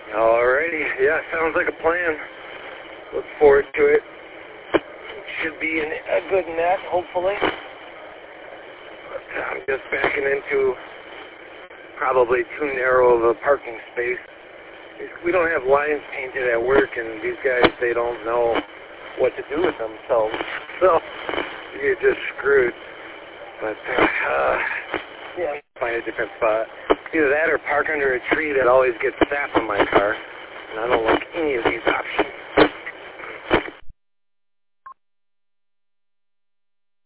Alrighty, yeah, sounds like a plan. Look forward to it. Should be in a good net, hopefully. But I'm just backing into probably too narrow of a parking space. We don't have lines painted at work, and these guys, they don't know what to do with themselves. So you're just screwed. But, yeah, find a different spot. Either that or park under a tree that always gets sap on my car. And I don't like any of these options.